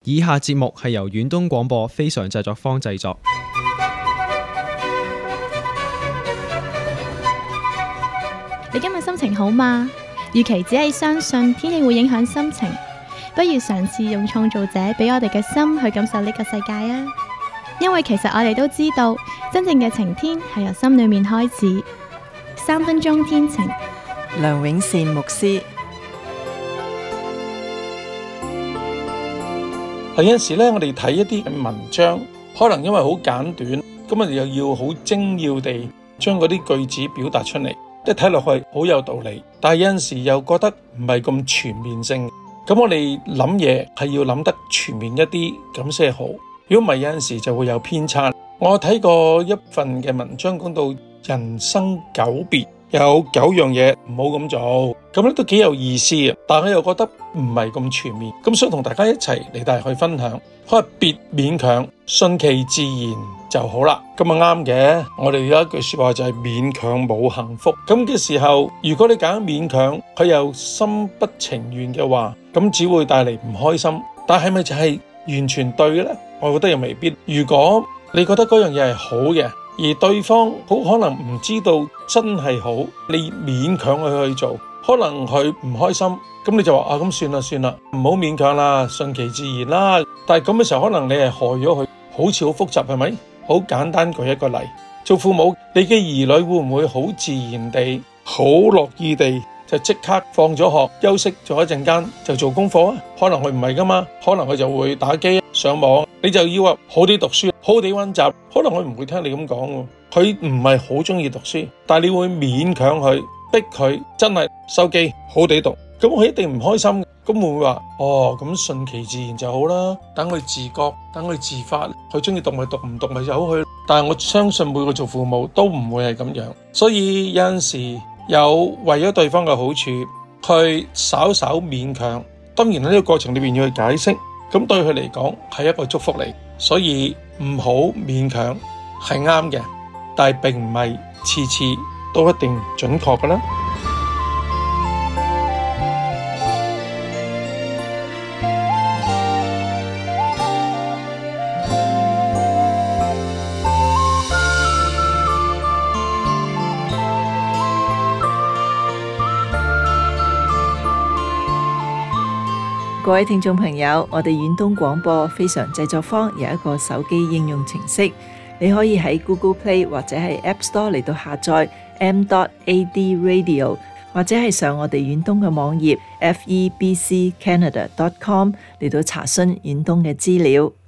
以下節目係由遠東廣播非常製作坊製作。 你今日心情好嗎？與其只係相信天氣會影響心情，不如嘗試用創造者俾我哋嘅心去感受呢個世界啊！因為其實我哋都知道，真正嘅晴天係由心裏面開始。3分鐘天晴， 梁永善牧師。 有陣時咧，我哋睇一啲文章，可能因為好簡短，咁我哋又要好精要地將嗰啲句子表達出嚟，即係睇落去好有道理，但係有陣時又覺得唔係咁全面性。咁我哋諗嘢係要諗得全面一啲，咁先好。如果唔係，有陣時就會有偏差。我睇過一份嘅文章，講到人生久別，有9樣嘢唔好咁做，咁咧都幾有意思啊！但係我又覺得唔係咁全面，咁想同大家一齊嚟大去分享。佢話別勉強，順其自然就好啦。咁啊啱嘅，我哋有一句說話就係勉強冇幸福。咁嘅時候，如果你揀勉強，佢又心不情願嘅話，咁只會帶嚟唔開心。但係咪就係完全對嘅呢？我覺得又未必。如果你覺得嗰樣嘢係好嘅，而對方好可能唔知道真係好，你勉強佢去做，可能佢唔開心，咁你就話咁算啦，唔好勉強啦，順其自然啦。但係咁嘅時候，可能你係害咗佢，好似好複雜，係咪？好簡單舉一個例，做父母，你嘅兒女會唔會好自然地、好樂意地就即刻放咗學，休息咗一陣間就做功課啊？可能佢唔係噶嘛，可能佢就會打機、上網，你就要話好啲讀書，好啲溫習，可能佢唔會聽你咁講喎，佢唔係好中意讀書，但係你會勉強佢，逼佢真係收機好地讀，咁佢一定唔開心。咁會唔會話咁順其自然就好啦？等佢自覺，等佢自發，佢中意讀咪讀，唔讀咪由佢。但係我相信每個做父母都唔會係咁樣，所以有陣時有為咗對方嘅好處去稍稍勉強，當然喺呢個過程裏邊要去解釋，咁對佢嚟講係一個祝福嚟，所以唔好勉強係啱嘅，但係並唔係次次都一定準確㗎啦。 各位聽眾朋友，我哋遠東廣播非常製作坊有一個手機應用程式，你可以喺 Google Play 或者係 App Store 嚟到下載 m.ad radio， 或者係上我哋遠東嘅網頁 febccanada.com 嚟到查詢遠東嘅資料。